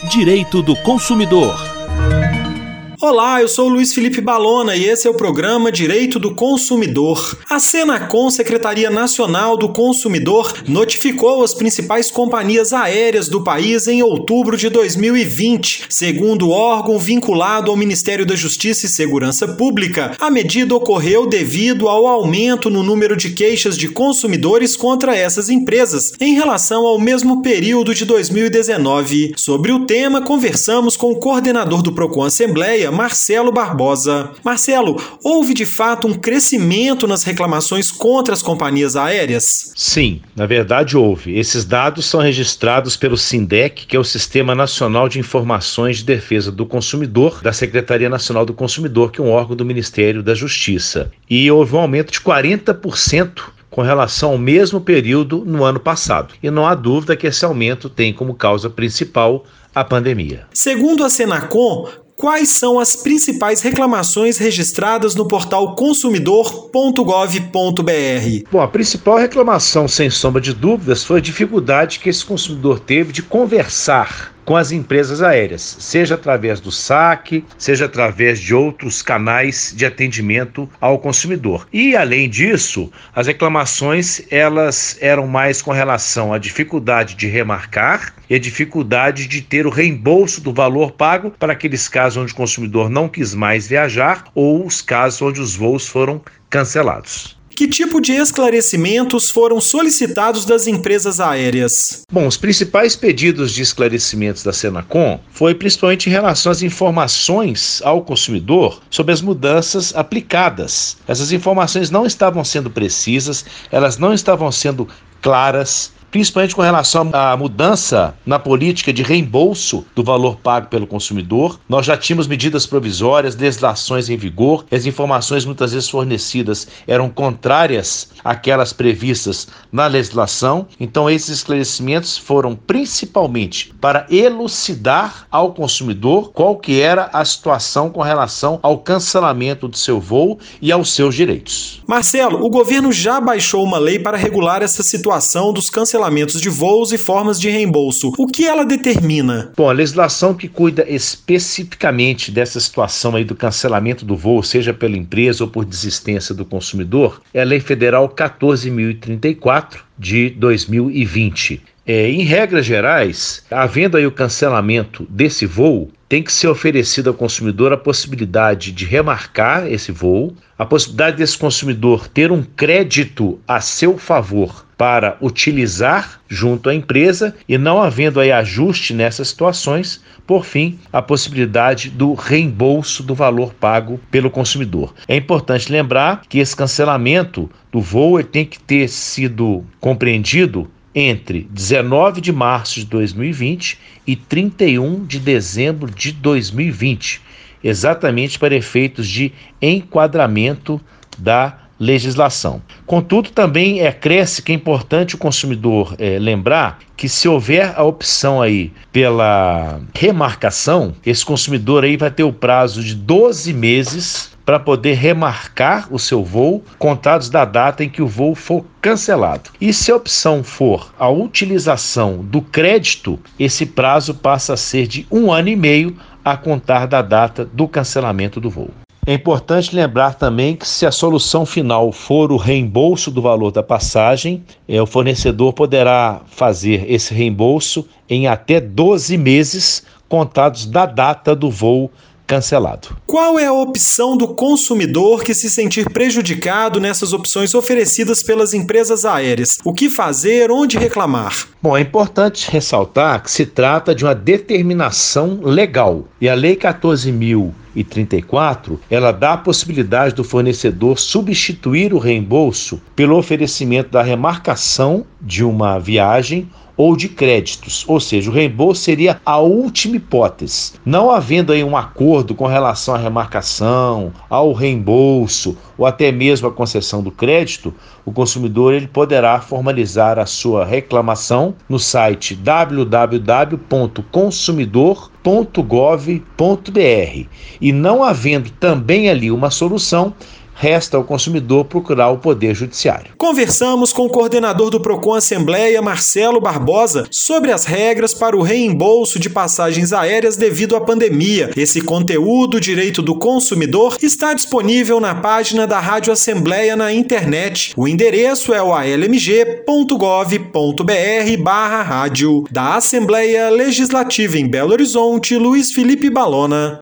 Direito do Consumidor. Olá, eu sou o Luiz Felipe Balona e esse é o programa Direito do Consumidor. A Senacom, Secretaria Nacional do Consumidor, notificou as principais companhias aéreas do país em outubro de 2020. Segundo o órgão vinculado ao Ministério da Justiça e Segurança Pública, a medida ocorreu devido ao aumento no número de queixas de consumidores contra essas empresas em relação ao mesmo período de 2019. Sobre o tema, conversamos com o coordenador do Procon Assembleia, Marcelo Barbosa. Marcelo, houve de fato um crescimento nas reclamações contra as companhias aéreas? Sim, na verdade houve. Esses dados são registrados pelo SINDEC, que é o Sistema Nacional de Informações de Defesa do Consumidor, da Secretaria Nacional do Consumidor, que é um órgão do Ministério da Justiça. E houve um aumento de 40% com relação ao mesmo período no ano passado. E não há dúvida que esse aumento tem como causa principal a pandemia. Segundo a Senacom, quais são as principais reclamações registradas no portal consumidor.gov.br? Bom, a principal reclamação, sem sombra de dúvidas, foi a dificuldade que esse consumidor teve de conversar com as empresas aéreas, seja através do saque, seja através de outros canais de atendimento ao consumidor. E, além disso, as reclamações elas eram mais com relação à dificuldade de remarcar e a dificuldade de ter o reembolso do valor pago para aqueles casos onde o consumidor não quis mais viajar ou os casos onde os voos foram cancelados. Que tipo de esclarecimentos foram solicitados das empresas aéreas? Bom, os principais pedidos de esclarecimentos da Senacom foi principalmente em relação às informações ao consumidor sobre as mudanças aplicadas. Essas informações não estavam sendo precisas, elas não estavam sendo claras, principalmente com relação à mudança na política de reembolso do valor pago pelo consumidor. Nós já tínhamos medidas provisórias, legislações em vigor, as informações muitas vezes fornecidas eram contrárias àquelas previstas na legislação. Então esses esclarecimentos foram principalmente para elucidar ao consumidor qual que era a situação com relação ao cancelamento do seu voo e aos seus direitos. Marcelo, o governo já baixou uma lei para regular essa situação dos cancelamentos de voos e formas de reembolso. O que ela determina? Bom, a legislação que cuida especificamente dessa situação aí do cancelamento do voo, seja pela empresa ou por desistência do consumidor, é a Lei Federal 14.034 de 2020. Em regras gerais, havendo aí o cancelamento desse voo, tem que ser oferecida ao consumidor a possibilidade de remarcar esse voo, a possibilidade desse consumidor ter um crédito a seu favor para utilizar junto à empresa e não havendo aí ajuste nessas situações, por fim, a possibilidade do reembolso do valor pago pelo consumidor. É importante lembrar que esse cancelamento do voo ele tem que ter sido compreendido entre 19 de março de 2020 e 31 de dezembro de 2020, exatamente para efeitos de enquadramento da legislação. Contudo, também acresce que é importante o consumidor lembrar que se houver a opção aí pela remarcação, esse consumidor aí vai ter o prazo de 12 meses para poder remarcar o seu voo, contados da data em que o voo for cancelado. E se a opção for a utilização do crédito, esse prazo passa a ser de 1 ano e meio a contar da data do cancelamento do voo. É importante lembrar também que se a solução final for o reembolso do valor da passagem, o fornecedor poderá fazer esse reembolso em até 12 meses contados da data do voo cancelado. Qual é a opção do consumidor que se sentir prejudicado nessas opções oferecidas pelas empresas aéreas? O que fazer? Onde reclamar? Bom, é importante ressaltar que se trata de uma determinação legal e a Lei 14.034, ela dá a possibilidade do fornecedor substituir o reembolso pelo oferecimento da remarcação de uma viagem ou de créditos, ou seja, o reembolso seria a última hipótese. Não havendo aí um acordo com relação à remarcação, ao reembolso ou até mesmo a concessão do crédito, o consumidor ele poderá formalizar a sua reclamação no site www.consumidor.gov.br e não havendo também ali uma solução, resta ao consumidor procurar o Poder Judiciário. Conversamos com o coordenador do Procon Assembleia, Marcelo Barbosa, sobre as regras para o reembolso de passagens aéreas devido à pandemia. Esse conteúdo, Direito do Consumidor, está disponível na página da Rádio Assembleia na internet. O endereço é o almg.gov.br/rádio. Da Assembleia Legislativa em Belo Horizonte, Luiz Felipe Balona.